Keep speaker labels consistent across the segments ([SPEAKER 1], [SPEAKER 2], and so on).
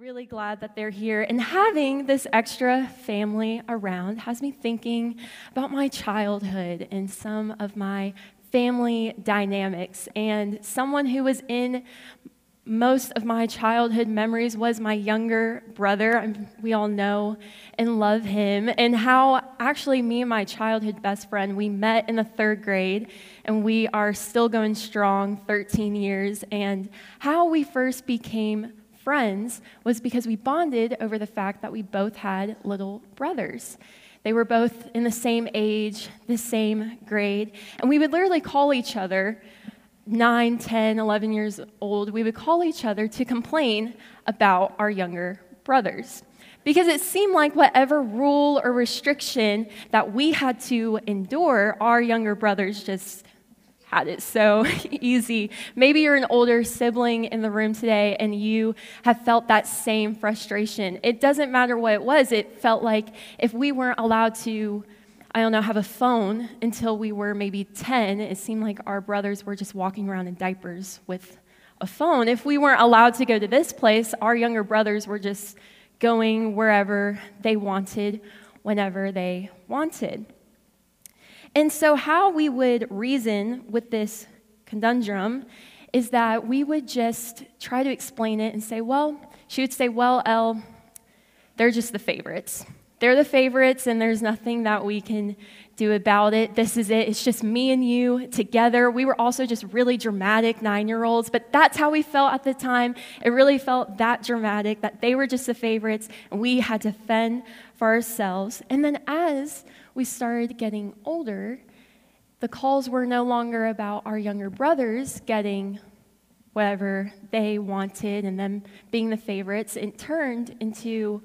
[SPEAKER 1] Really glad that they're here, and having this extra family around has me thinking about my childhood and some of my family dynamics. And someone who was in most of my childhood memories was my younger brother. We all know and love him, and how actually me and my childhood best friend, we met in the third grade, and we are still going strong 13 years, and how we first became friends was because we bonded over the fact that we both had little brothers. They were both in the same age, the same grade, and we would literally call each other 9, 10, 11 years old. We would call each other to complain about our younger brothers because it seemed like whatever rule or restriction that we had to endure, our younger brothers just had it so easy. Maybe you're an older sibling in the room today and you have felt that same frustration. It doesn't matter what it was. It felt like if we weren't allowed to, have a phone until we were maybe 10, it seemed like our brothers were just walking around in diapers with a phone. If we weren't allowed to go to this place, our younger brothers were just going wherever they wanted, whenever they wanted. And so how we would reason with this conundrum is that we would just try to explain it and say, she would say, Elle, they're just the favorites. They're the favorites, and there's nothing that we can do about it. This is it. It's just me and you together. We were also just really dramatic 9-year-olds, but that's how we felt at the time. It really felt that dramatic, that they were just the favorites, and we had to fend for ourselves. And then as we started getting older, the calls were no longer about our younger brothers getting whatever they wanted and them being the favorites. It turned into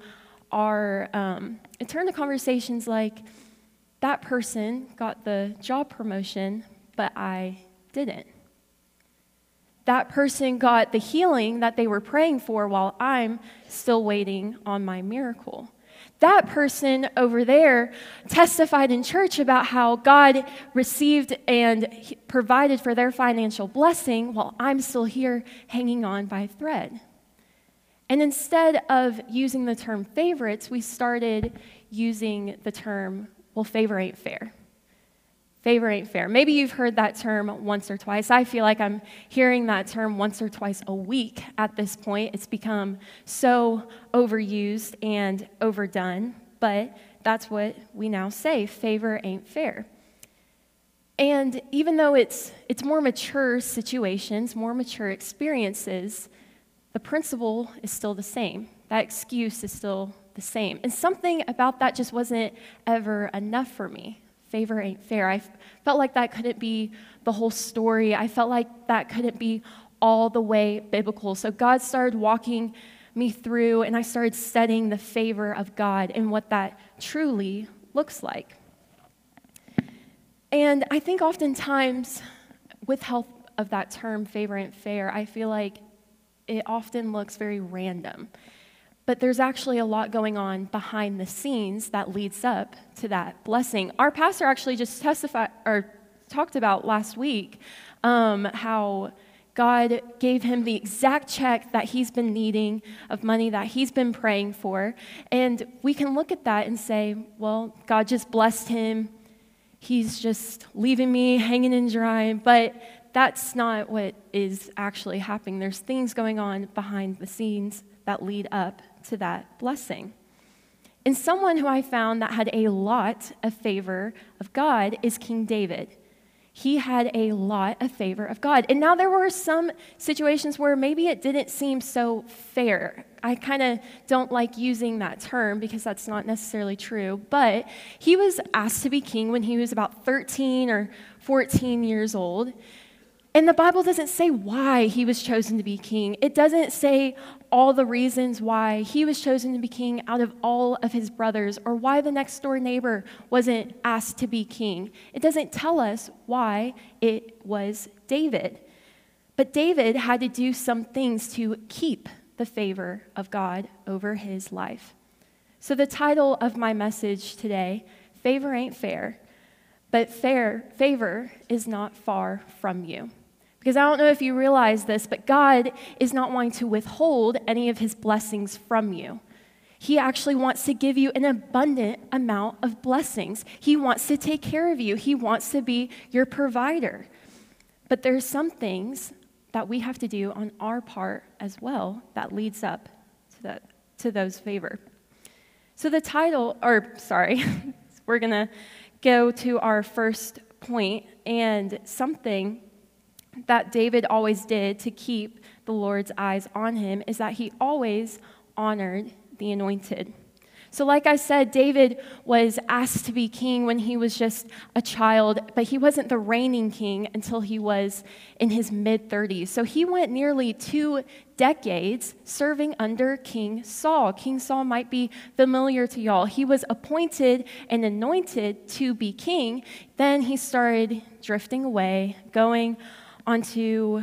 [SPEAKER 1] conversations like, that person got the job promotion, but I didn't. That person got the healing that they were praying for while I'm still waiting on my miracle. That person over there testified in church about how God received and provided for their financial blessing while I'm still here hanging on by a thread. And instead of using the term favorites, we started using the term, favor ain't fair. Favor ain't fair. Maybe you've heard that term once or twice. I feel like I'm hearing that term once or twice a week at this point. It's become so overused and overdone, but that's what we now say. Favor ain't fair. And even though it's more mature situations, more mature experiences, the principle is still the same. That excuse is still the same. And something about that just wasn't ever enough for me. Favor ain't fair. I felt like that couldn't be the whole story. I felt like that couldn't be all the way biblical. So God started walking me through, and I started studying the favor of God and what that truly looks like. And I think oftentimes, with help of that term, favor ain't fair, I feel like it often looks very random. But there's actually a lot going on behind the scenes that leads up to that blessing. Our pastor actually just talked about last week how God gave him the exact check that he's been needing of money that he's been praying for. And we can look at that and say, God just blessed him. He's just leaving me hanging and dry. But that's not what is actually happening. There's things going on behind the scenes that lead up to that blessing. And someone who I found that had a lot of favor of God is King David. He had a lot of favor of God. And now there were some situations where maybe it didn't seem so fair. I kind of don't like using that term because that's not necessarily true. But he was asked to be king when he was about 13 or 14 years old. And the Bible doesn't say why he was chosen to be king. It doesn't say all the reasons why he was chosen to be king out of all of his brothers, or why the next door neighbor wasn't asked to be king. It doesn't tell us why it was David. But David had to do some things to keep the favor of God over his life. So the title of my message today, Favor Ain't Fair, but favor is not far from you. Because I don't know if you realize this, but God is not wanting to withhold any of his blessings from you. He actually wants to give you an abundant amount of blessings. He wants to take care of you. He wants to be your provider. But there's some things that we have to do on our part as well that leads up to those favor. So we're going to go to our first point, and something that David always did to keep the Lord's eyes on him is that he always honored the anointed. So like I said, David was asked to be king when he was just a child, but he wasn't the reigning king until he was in his mid-30s. So he went nearly 2 decades serving under King Saul. King Saul might be familiar to y'all. He was appointed and anointed to be king. Then he started drifting away, going onto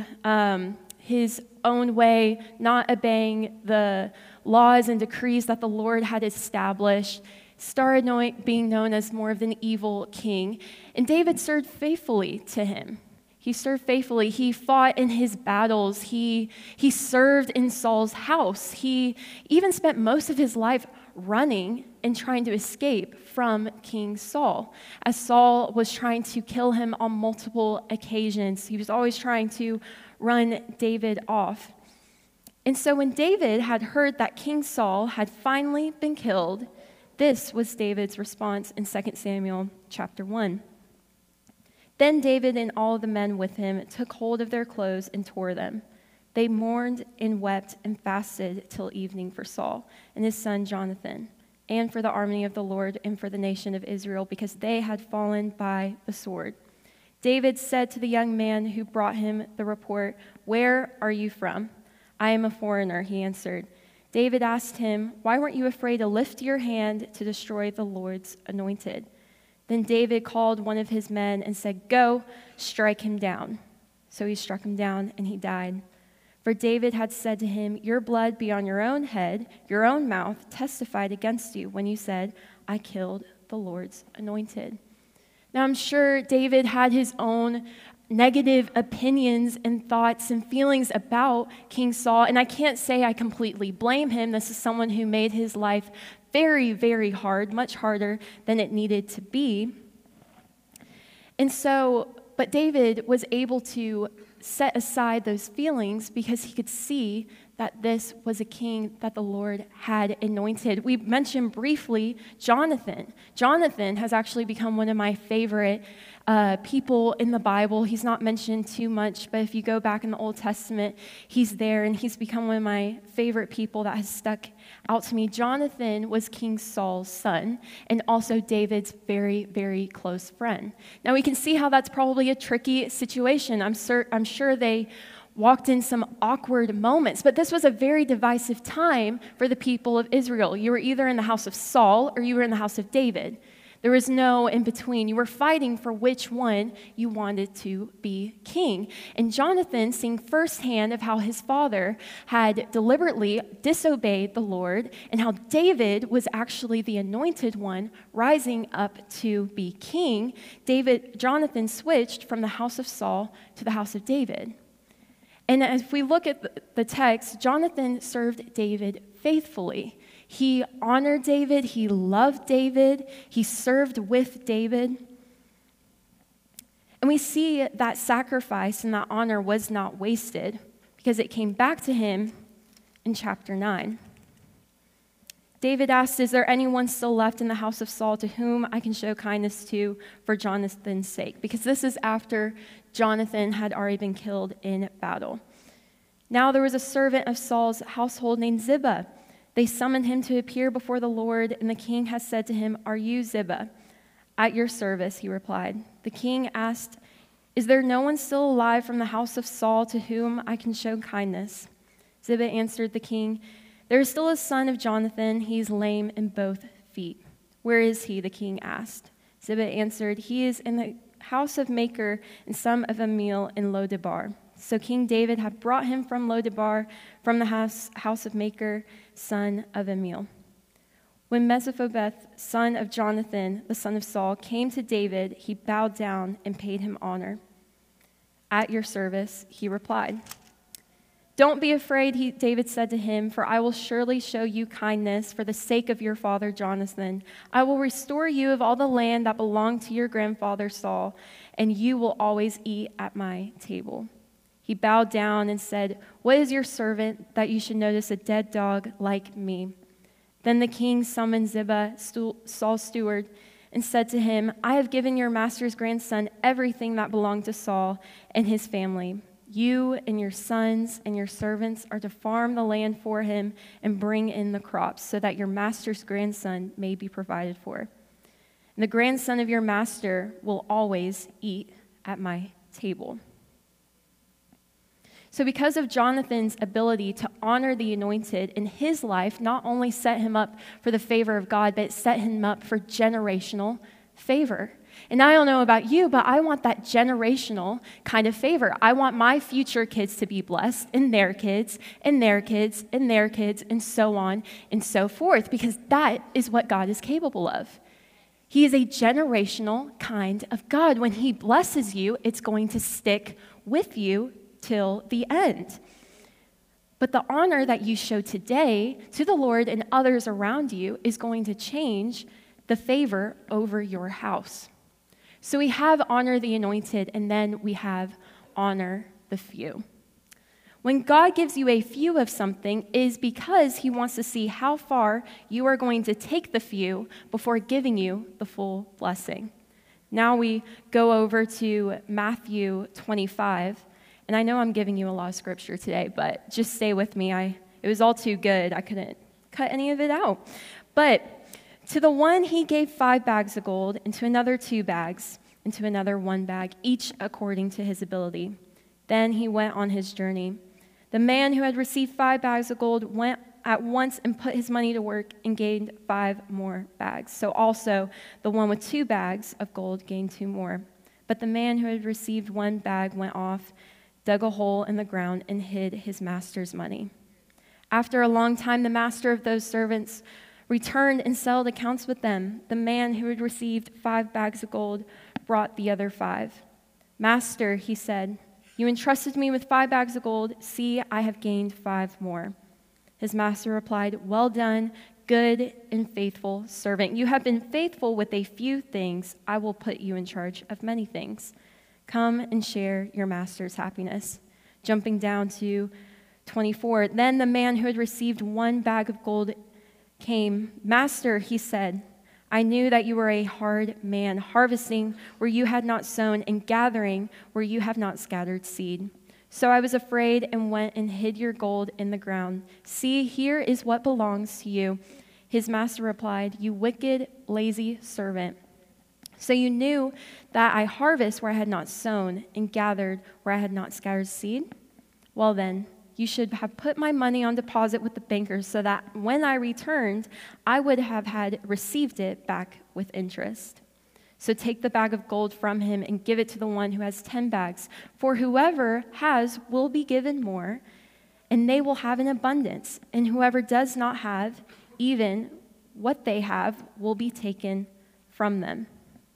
[SPEAKER 1] his own way, not obeying the laws and decrees that the Lord had established, started being known as more of an evil king. And David served faithfully to him. He served faithfully. He fought in his battles. He served in Saul's house. He even spent most of his life running and trying to escape from King Saul. As Saul was trying to kill him on multiple occasions, he was always trying to run David off. And so when David had heard that King Saul had finally been killed, this was David's response in 2 Samuel chapter 1. Then David and all the men with him took hold of their clothes and tore them. They mourned and wept and fasted till evening for Saul and his son Jonathan, and for the army of the Lord and for the nation of Israel, because they had fallen by the sword. David said to the young man who brought him the report, "Where are you from?" "I am a foreigner," he answered. David asked him, "Why weren't you afraid to lift your hand to destroy the Lord's anointed?" Then David called one of his men and said, "Go, strike him down." So he struck him down, and he died. For David had said to him, "Your blood be on your own head, your own mouth testified against you when you said, 'I killed the Lord's anointed.'" Now I'm sure David had his own negative opinions and thoughts and feelings about King Saul, and I can't say I completely blame him. This is someone who made his life very, very hard, much harder than it needed to be. But David was able to set aside those feelings because he could see that this was a king that the Lord had anointed. We mentioned briefly Jonathan. Jonathan has actually become one of my favorite people in the Bible. He's not mentioned too much, but if you go back in the Old Testament, he's there, and he's become one of my favorite people that has stuck out to me. Jonathan was King Saul's son, and also David's very, very close friend. Now we can see how that's probably a tricky situation. I'm sure they walked in some awkward moments, but this was a very divisive time for the people of Israel. You were either in the house of Saul or you were in the house of David. There was no in between. You were fighting for which one you wanted to be king. And Jonathan, seeing firsthand of how his father had deliberately disobeyed the Lord and how David was actually the anointed one rising up to be king, Jonathan switched from the house of Saul to the house of David. And if we look at the text, Jonathan served David faithfully. He honored David, he loved David, he served with David. And we see that sacrifice and that honor was not wasted because it came back to him in chapter 9. David asked, "Is there anyone still left in the house of Saul to whom I can show kindness to for Jonathan's sake?" Because this is after Jonathan had already been killed in battle. Now there was a servant of Saul's household named Ziba. They summoned him to appear before the Lord, and the king has said to him, "Are you Ziba?" "At your service," he replied. The king asked, "Is there no one still alive from the house of Saul to whom I can show kindness?" Ziba answered the king, "There is still a son of Jonathan. He is lame in both feet." "Where is he?" the king asked. Ziba answered, "He is in the house of Machir and son of Ammiel in Lo-debar." So King David had brought him from Lo-debar, from the house of Machir, son of Ammiel. When Mephibosheth, son of Jonathan, the son of Saul, came to David, he bowed down and paid him honor. "At your service," he replied. "Don't be afraid," David said to him, "for I will surely show you kindness for the sake of your father Jonathan. I will restore you of all the land that belonged to your grandfather Saul, and you will always eat at my table." He bowed down and said, "What is your servant that you should notice a dead dog like me?" Then the king summoned Ziba, Saul's steward, and said to him, "I have given your master's grandson everything that belonged to Saul and his family. You and your sons and your servants are to farm the land for him and bring in the crops so that your master's grandson may be provided for. And the grandson of your master will always eat at my table." So because of Jonathan's ability to honor the anointed in his life, not only set him up for the favor of God, but it set him up for generational favor. And I don't know about you, but I want that generational kind of favor. I want my future kids to be blessed, and their kids, and their kids, and their kids, and so on and so forth, because that is what God is capable of. He is a generational kind of God. When he blesses you, it's going to stick with you till the end. But the honor that you show today to the Lord and others around you is going to change the favor over your house. So we have honor the anointed, and then we have honor the few. When God gives you a few of something, it is because he wants to see how far you are going to take the few before giving you the full blessing. Now we go over to Matthew 25. And I know I'm giving you a lot of scripture today, but just stay with me. It was all too good. I couldn't cut any of it out. But to the one he gave 5 bags of gold, and to another 2 bags, and to another 1 bag, each according to his ability. Then he went on his journey. The man who had received 5 bags of gold went at once and put his money to work and gained 5 more bags. So also the one with 2 bags of gold gained 2 more. But the man who had received 1 bag went off, dug a hole in the ground, and hid his master's money. After a long time, the master of those servants returned and settled accounts with them. The man who had received 5 bags of gold brought the other 5. "Master," he said, "you entrusted me with 5 bags of gold. See, I have gained 5 more." His master replied, "Well done, good and faithful servant. You have been faithful with a few things. I will put you in charge of many things. Come and share your master's happiness." Jumping down to 24, then the man who had received 1 bag of gold came. "Master," he said, "I knew that you were a hard man, harvesting where you had not sown and gathering where you have not scattered seed. So I was afraid and went and hid your gold in the ground. See, here is what belongs to you." His master replied, "You wicked, lazy servant. So you knew that I harvest where I had not sown and gathered where I had not scattered seed? Well then, you should have put my money on deposit with the bankers so that when I returned, I would have had received it back with interest. So take the bag of gold from him and give it to the one who has 10 bags. For whoever has will be given more, and they will have an abundance. And whoever does not have, even what they have will be taken from them."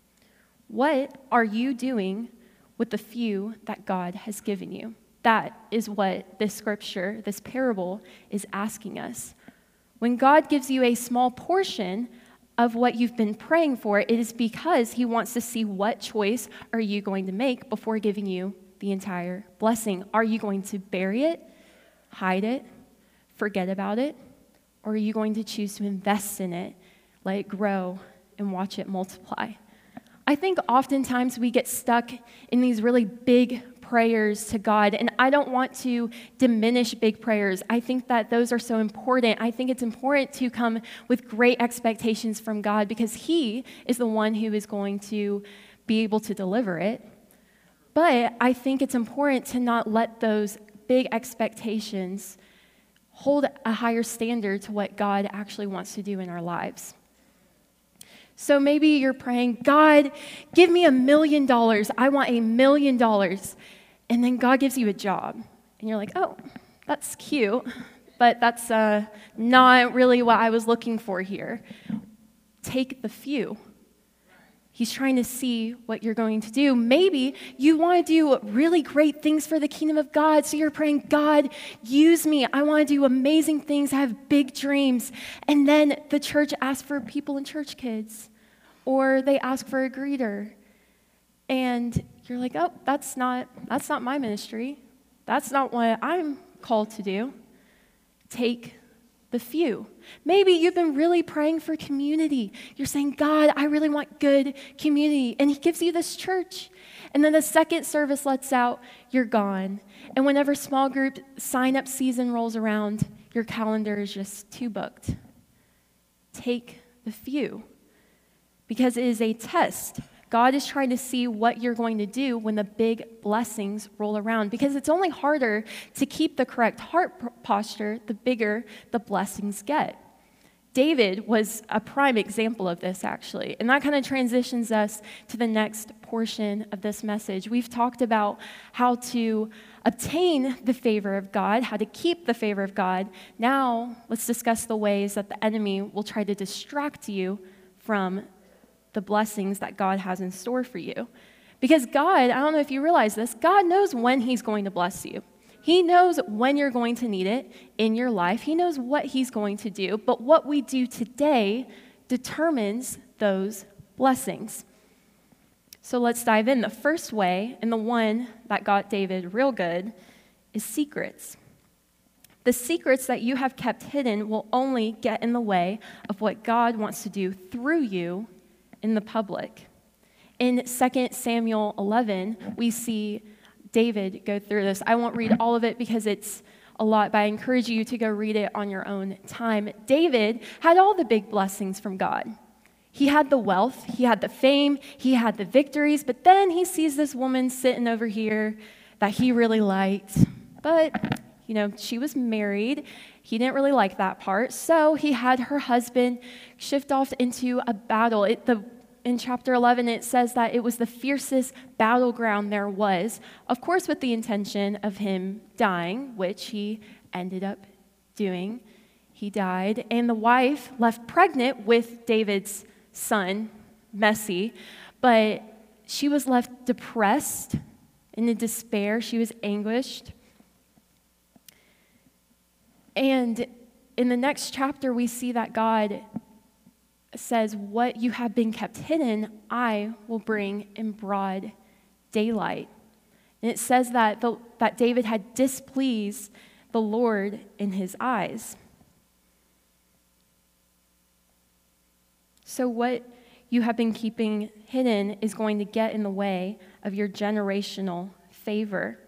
[SPEAKER 1] What are you doing with the few that God has given you? That is what this scripture, this parable, is asking us. When God gives you a small portion of what you've been praying for, it is because he wants to see what choice are you going to make before giving you the entire blessing. Are you going to bury it, hide it, forget about it, or are you going to choose to invest in it, let it grow, and watch it multiply? I think oftentimes we get stuck in these really big prayers to God, and I don't want to diminish big prayers. I think that those are so important. I think it's important to come with great expectations from God because he is the one who is going to be able to deliver it. But I think it's important to not let those big expectations hold a higher standard to what God actually wants to do in our lives. So maybe you're praying, "God, give me $1 million. I want $1 million. And then God gives you a job. And you're like, "Oh, that's cute, but that's not really what I was looking for here." Take the few. He's trying to see what you're going to do. Maybe you want to do really great things for the kingdom of God, so you're praying, God, use me. I want to do amazing things. I have big dreams. And then the church asks for people in church kids, or they ask for a greeter. And you're like, oh, that's not my ministry. That's not what I'm called to do. Take the few. Maybe you've been really praying for community. You're saying, God, I really want good community. And he gives you this church. And then the second service lets out, you're gone. And whenever small group sign-up season rolls around, your calendar is just too booked. Take the few. Because it is a test. God is trying to see what you're going to do when the big blessings roll around, because it's only harder to keep the correct heart posture the bigger the blessings get. David was a prime example of this, actually, and that kind of transitions us to the next portion of this message. We've talked about how to obtain the favor of God, how to keep the favor of God. Now, let's discuss the ways that the enemy will try to distract you from the blessings that God has in store for you. Because God, I don't know if you realize this, God knows when he's going to bless you. He knows when you're going to need it in your life. He knows what he's going to do. But what we do today determines those blessings. So let's dive in. The first way, and the one that got David real good, is secrets. The secrets that you have kept hidden will only get in the way of what God wants to do through you in the public. In 2 Samuel 11, we see David go through this. I won't read all of it because it's a lot, but I encourage you to go read it on your own time. David had all the big blessings from God. He had the wealth, he had the fame, he had the victories, but then he sees this woman sitting over here that he really liked. But, she was married. He didn't really like that part, so he had her husband shift off into a battle. In chapter 11, it says that it was the fiercest battleground there was, of course with the intention of him dying, which he ended up doing. He died, and the wife left pregnant with David's son, Messy, but she was left depressed and in despair. She was anguished. And in the next chapter, we see that God says, what you have been kept hidden, I will bring in broad daylight. And it says that David had displeased the Lord in his eyes. So what you have been keeping hidden is going to get in the way of your generational favor.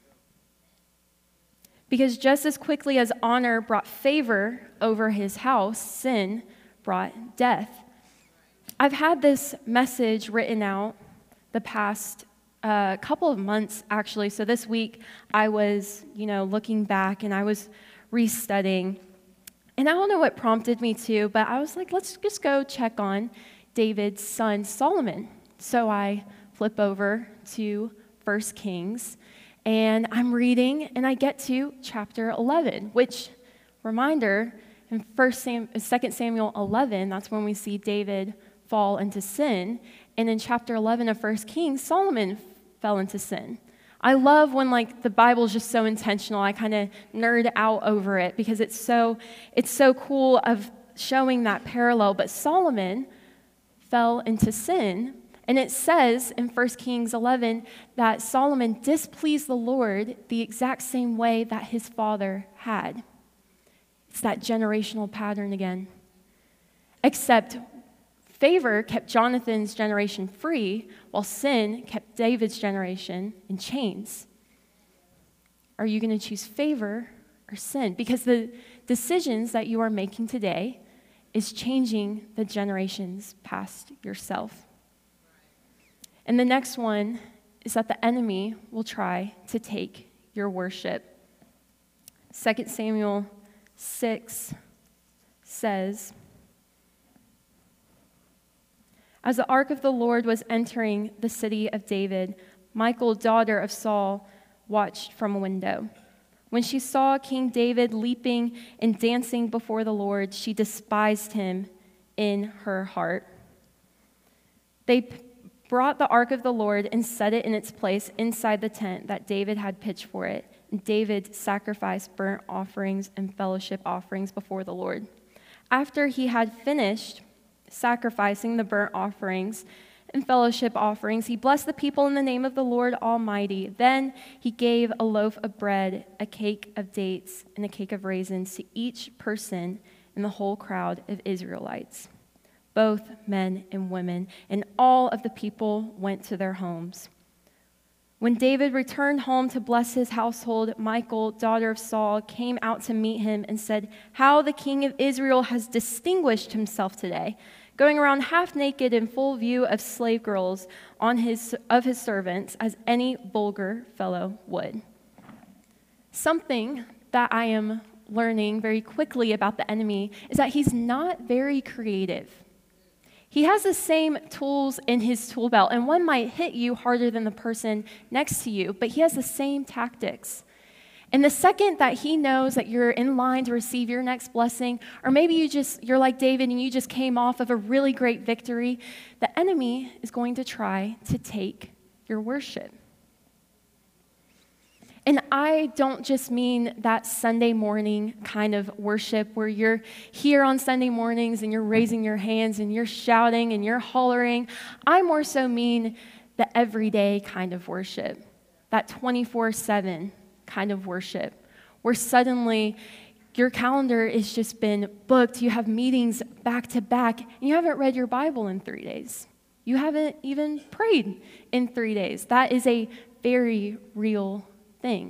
[SPEAKER 1] Because just as quickly as honor brought favor over his house, sin brought death. I've had this message written out the past couple of months, actually. So this week I was, looking back and I was restudying. And I don't know what prompted me to, but I was like, let's just go check on David's son, Solomon. So I flip over to 1 Kings. And I'm reading, and I get to chapter 11, which, reminder, in 2 Samuel 11, that's when we see David fall into sin. And in chapter 11 of 1 Kings, Solomon fell into sin. I love when the Bible is just so intentional. I kind of nerd out over it because it's so cool of showing that parallel. But Solomon fell into sin. And it says in 1 Kings 11 that Solomon displeased the Lord the exact same way that his father had. It's that generational pattern again. Except favor kept Jonathan's generation free, while sin kept David's generation in chains. Are you going to choose favor or sin? Because the decisions that you are making today is changing the generations past yourself. And the next one is that the enemy will try to take your worship. 2 Samuel 6 says, as the ark of the Lord was entering the city of David, Michal, daughter of Saul, watched from a window. When she saw King David leaping and dancing before the Lord, she despised him in her heart. They brought the ark of the Lord and set it in its place inside the tent that David had pitched for it. And David sacrificed burnt offerings and fellowship offerings before the Lord. After he had finished sacrificing the burnt offerings and fellowship offerings, he blessed the people in the name of the Lord Almighty. Then he gave a loaf of bread, a cake of dates, and a cake of raisins to each person in the whole crowd of Israelites, both men and women, and all of the people went to their homes. When David returned home to bless his household, Michal, daughter of Saul, came out to meet him and said, "How the king of Israel has distinguished himself today, going around half naked in full view of slave girls of his servants, as any vulgar fellow would." Something that I am learning very quickly about the enemy is that he's not very creative. He has the same tools in his tool belt, and one might hit you harder than the person next to you, but he has the same tactics. And the second that he knows that you're in line to receive your next blessing, or maybe you're like David and you just came off of a really great victory, the enemy is going to try to take your worship. And I don't just mean that Sunday morning kind of worship where you're here on Sunday mornings and you're raising your hands and you're shouting and you're hollering. I more so mean the everyday kind of worship, that 24/7 kind of worship, where suddenly your calendar has just been booked, you have meetings back to back, and you haven't read your Bible in 3 days. You haven't even prayed in 3 days. That is a very real thing.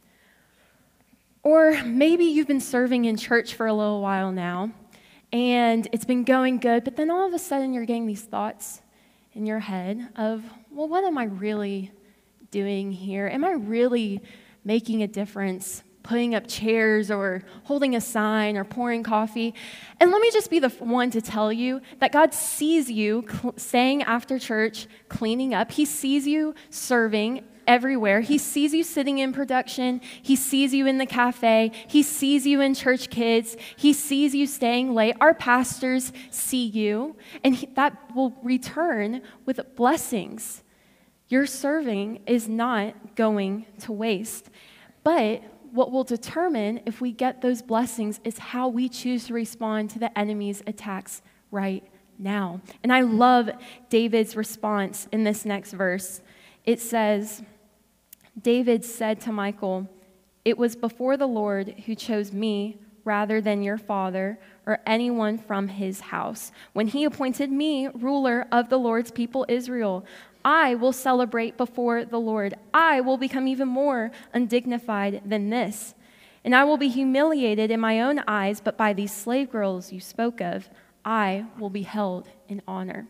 [SPEAKER 1] Or maybe you've been serving in church for a little while now, and it's been going good, but then all of a sudden you're getting these thoughts in your head of, well, what am I really doing here? Am I really making a difference, putting up chairs or holding a sign or pouring coffee? And let me just be the one to tell you that God sees you staying after church, cleaning up. He sees you serving everywhere. He sees you sitting in production. He sees you in the cafe. He sees you in church kids. He sees you staying late. Our pastors see you, and that will return with blessings. Your serving is not going to waste. But what will determine if we get those blessings is how we choose to respond to the enemy's attacks right now. And I love David's response in this next verse. It says, David said to Michal, "It was before the Lord who chose me rather than your father or anyone from his house, when he appointed me ruler of the Lord's people Israel. I will celebrate before the Lord. I will become even more undignified than this. And I will be humiliated in my own eyes, but by these slave girls you spoke of, I will be held in honor."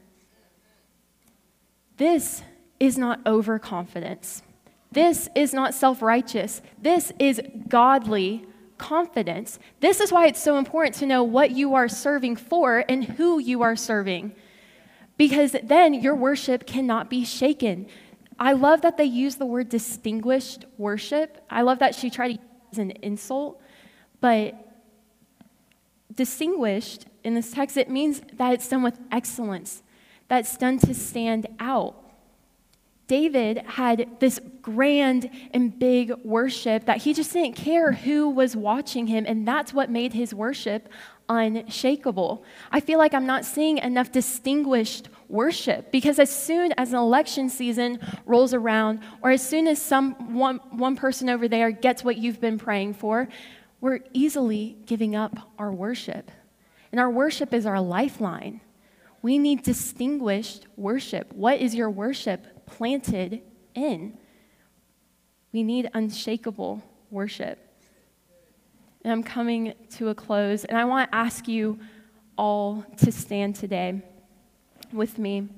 [SPEAKER 1] This is not overconfidence. This is not self-righteous. This is godly confidence. This is why it's so important to know what you are serving for and who you are serving, because then your worship cannot be shaken. I love that they use the word distinguished worship. I love that she tried to use it as an insult, but distinguished in this text, it means that it's done with excellence, that it's done to stand out. David had this grand and big worship that he just didn't care who was watching him, and that's what made his worship unshakable. I feel like I'm not seeing enough distinguished worship, because as soon as an election season rolls around, or as soon as one person over there gets what you've been praying for, we're easily giving up our worship. And our worship is our lifeline. We need distinguished worship. What is your worship planted in? We need unshakable worship. And I'm coming to a close, and I want to ask you all to stand today with me.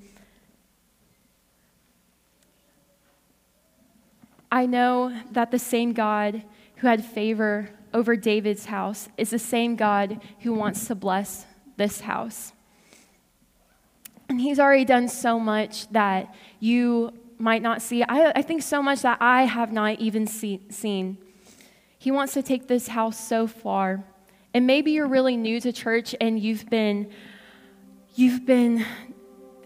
[SPEAKER 1] I know that the same God who had favor over David's house is the same God who wants to bless this house. And he's already done so much that you might not see. I think so much that I have not even seen. He wants to take this house so far. And maybe you're really new to church and you've been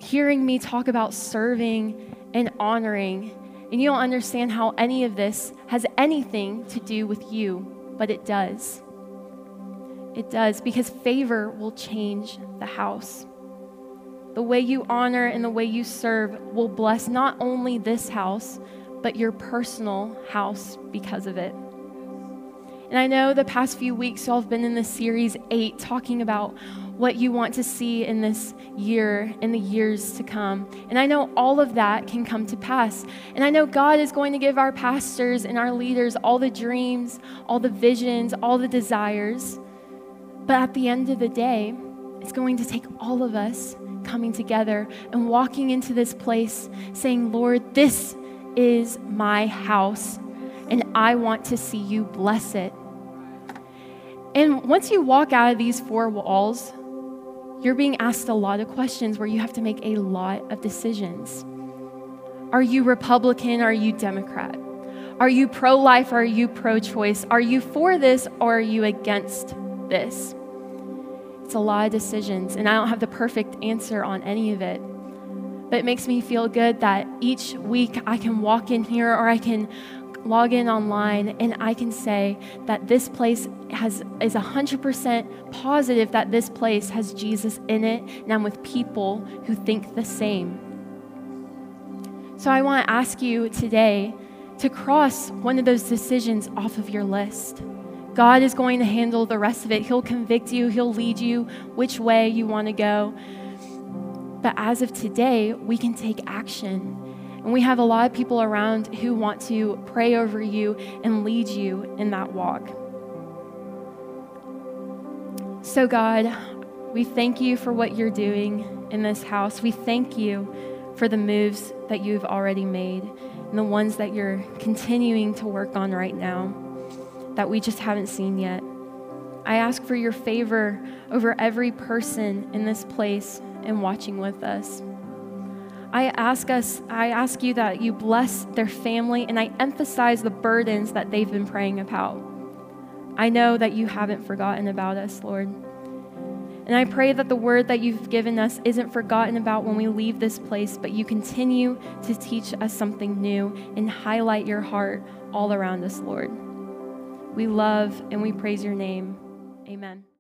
[SPEAKER 1] hearing me talk about serving and honoring, and you don't understand how any of this has anything to do with you, but it does. It does, because favor will change the house. The way you honor and the way you serve will bless not only this house, but your personal house because of it. And I know the past few weeks y'all have been in this series 8 talking about what you want to see in this year, in the years to come. And I know all of that can come to pass. And I know God is going to give our pastors and our leaders all the dreams, all the visions, all the desires. But at the end of the day, it's going to take all of us coming together and walking into this place saying, Lord, this is my house, and I want to see you bless it. And once you walk out of these 4 walls, you're being asked a lot of questions where you have to make a lot of decisions. Are you Republican? Are you Democrat? Are you pro-life? Are you pro-choice? Are you for this or are you against this? It's a lot of decisions, and I don't have the perfect answer on any of it. But it makes me feel good that each week I can walk in here or I can log in online and I can say that this place is 100% positive that this place has Jesus in it, and I'm with people who think the same. So I want to ask you today to cross one of those decisions off of your list. God is going to handle the rest of it. He'll convict you. He'll lead you which way you want to go. But as of today, we can take action. And we have a lot of people around who want to pray over you and lead you in that walk. So God, we thank you for what you're doing in this house. We thank you for the moves that you've already made and the ones that you're continuing to work on right now that we just haven't seen yet. I ask for your favor over every person in this place and watching with us. I ask you that you bless their family, and I emphasize the burdens that they've been praying about. I know that you haven't forgotten about us, Lord. And I pray that the word that you've given us isn't forgotten about when we leave this place, but you continue to teach us something new and highlight your heart all around us, Lord. We love and we praise your name. Amen.